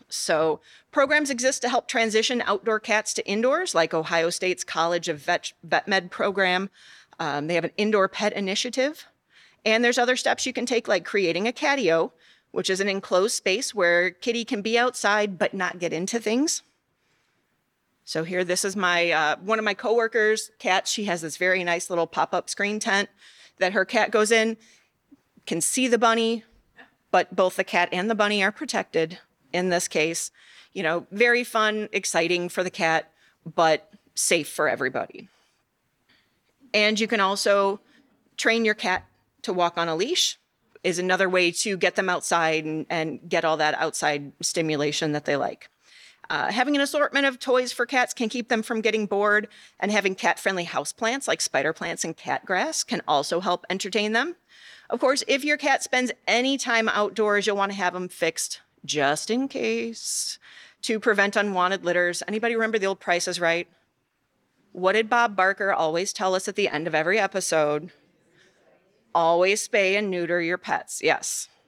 So programs exist to help transition outdoor cats to indoors, like Ohio State's College of Vet Med program. They have an indoor pet initiative. And there's other steps you can take, like creating a catio, which is an enclosed space where kitty can be outside but not get into things. So here, this is my one of my coworkers' cats. She has this very nice little pop-up screen tent that her cat goes in, can see the bunny, but both the cat and the bunny are protected in this case. You know, very fun, exciting for the cat, but safe for everybody. And you can also train your cat to walk on a leash, is another way to get them outside and get all that outside stimulation that they like. Having an assortment of toys for cats can keep them from getting bored, and having cat-friendly houseplants like spider plants and cat grass can also help entertain them. Of course, if your cat spends any time outdoors, you'll want to have them fixed just in case to prevent unwanted litters. Anybody remember the old Price is Right? What did Bob Barker always tell us at the end of every episode? Always spay and neuter your pets. Yes.